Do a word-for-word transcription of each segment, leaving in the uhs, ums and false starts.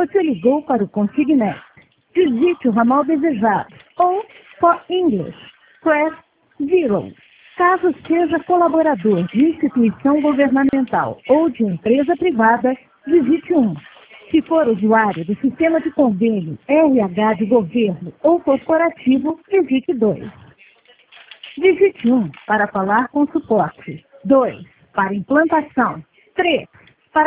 Você ligou para o Consignet. Digite o ramal desejado. Ou, for English, press zero. Caso seja colaborador de instituição governamental ou de empresa privada, digite um. Se for usuário do sistema de convênio R H de governo ou corporativo, digite dois. Digite um para falar com suporte. dois. Para implantação. três. Para...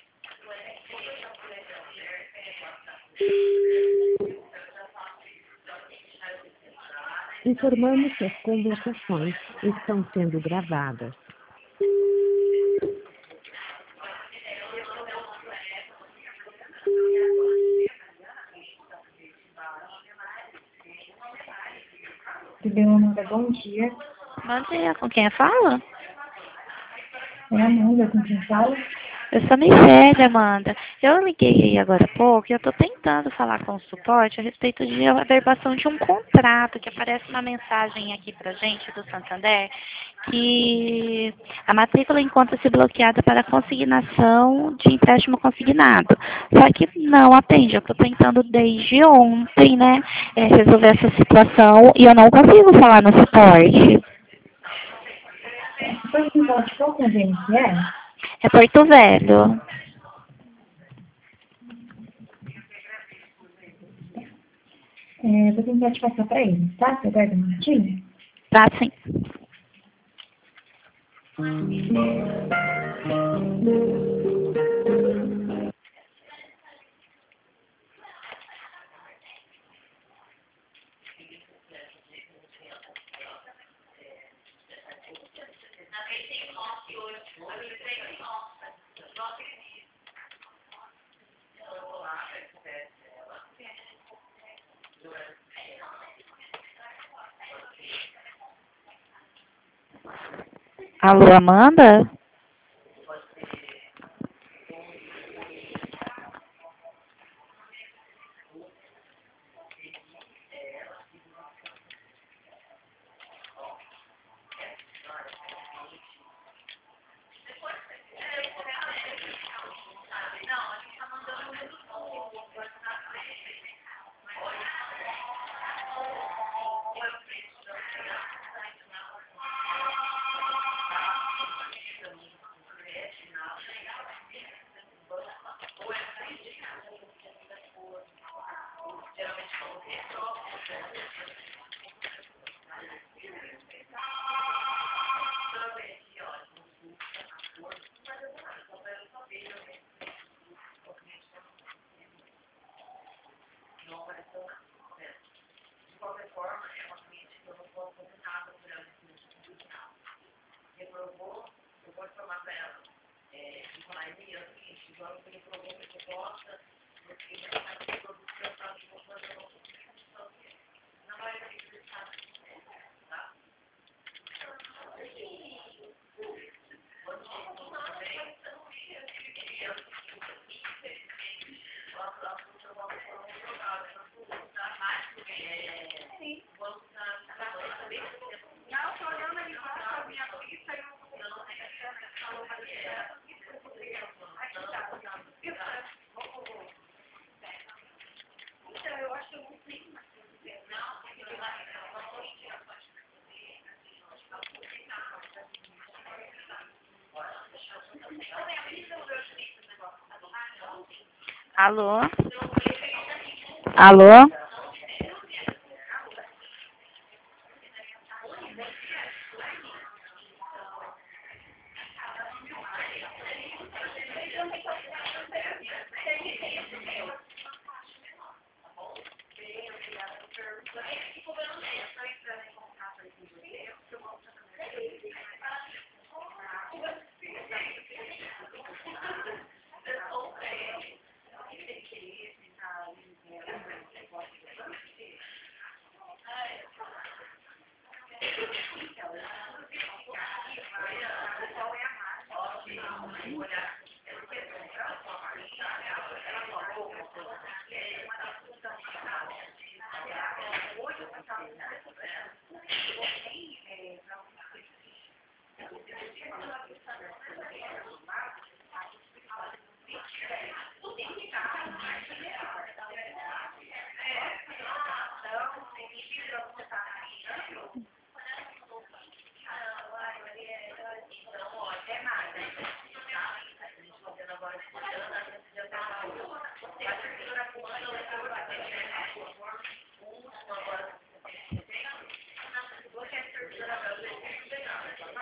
Informamos que as conversações estão sendo gravadas. Amanda, bom dia. Bom dia, com quem eu falo? É a Amanda, com quem fala? Eu sou Michelle, Amanda. Eu liguei aí agora há pouco e eu estou tentando falar com o suporte a respeito de averbação de um contrato que aparece na mensagem aqui pra gente do Santander, que a matrícula encontra-se bloqueada para consignação de empréstimo consignado. Só que não atende. Eu estou tentando desde ontem, né, é, resolver essa situação e eu não consigo falar no suporte. Depois me conte qual convênio que é? É Porto Velho. É, vou tentar te passar para ele, tá? Você aguarda um minutinho? Tá, sim. Alô, Amanda? Alô? Alô?